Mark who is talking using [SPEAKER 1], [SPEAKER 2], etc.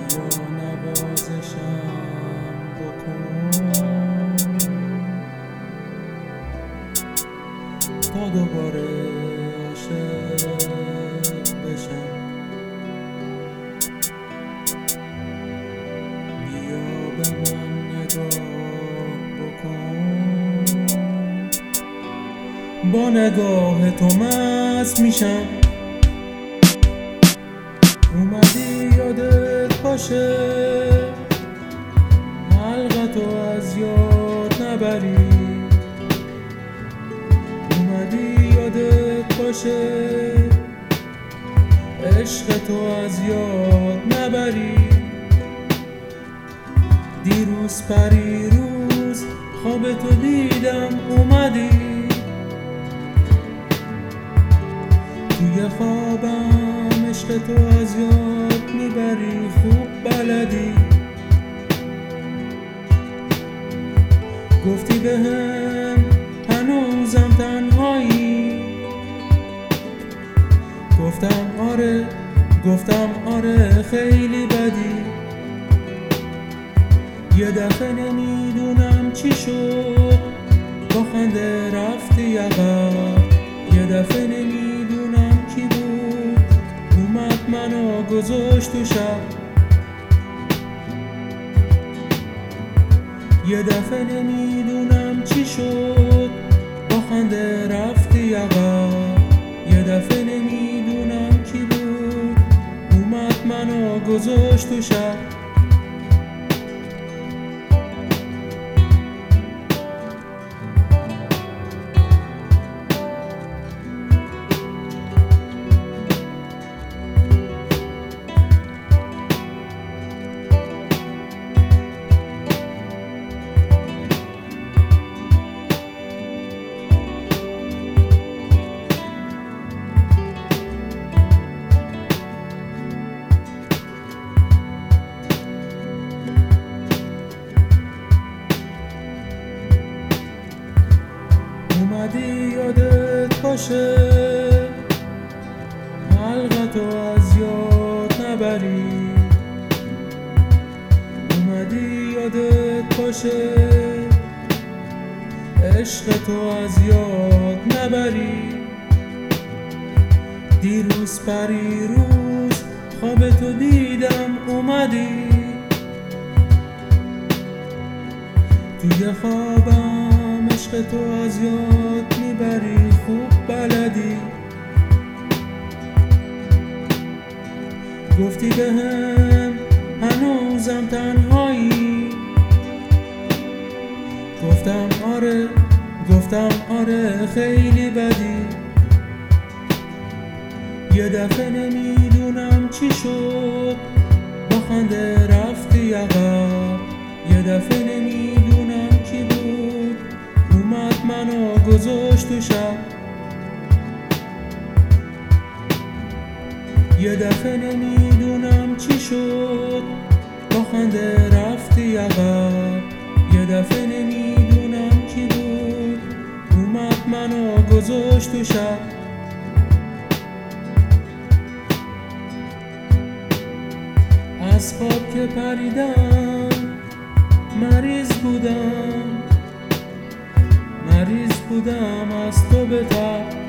[SPEAKER 1] بیا نوازشم بکن تا دوباره عاشق بشم. بیا به من نگاه بکن، با نگاه تو مست میشم. اومدی یادت باشه حلقتو از یاد نبری. اومدی یادت باشه عشق تو از یاد نبری. دیروز پریروز خواب تو دیدم اومدی، توی خوابم عشق تو از یاد میبری. خوب بلدی گفتی بهم هنوزم تنهایی. گفتم آره خیلی بدی. یه دفعه نمیدونم چی شد با خنده رفتی عقب. یه دفعه نمیدونم کی بود اومد منو گذاشت تو شب. یه دفعه نمیدونم چی شد با خنده رفتی عقب. یه دفعه نمیدونم کی بود اومد منو گذاشت تو شب. اومدی یادت باشه حلقتو از یاد نبری. اومدی یادت باشه عشق تو از یاد نبری. دیروز پریروز خواب تو دیدم اومدی، توی خوابم عشق تو از یاد میبری. خوب بلدی گفتی بهم هنوزم تنهایی. گفتم آره خیلی بدی. یه دفعه نمیدونم چی شد با خنده رفتی عقب. یه دفعه نمیدونم کی بود اومد منو گذاشت تو شب. یه دفعه نمیدونم چی شد با خنده رفتی عقب. یه دفعه نمیدونم کی بود اومد منو گذاشت تو شب. از خواب که پریدم مریض بودم از تو بهتر.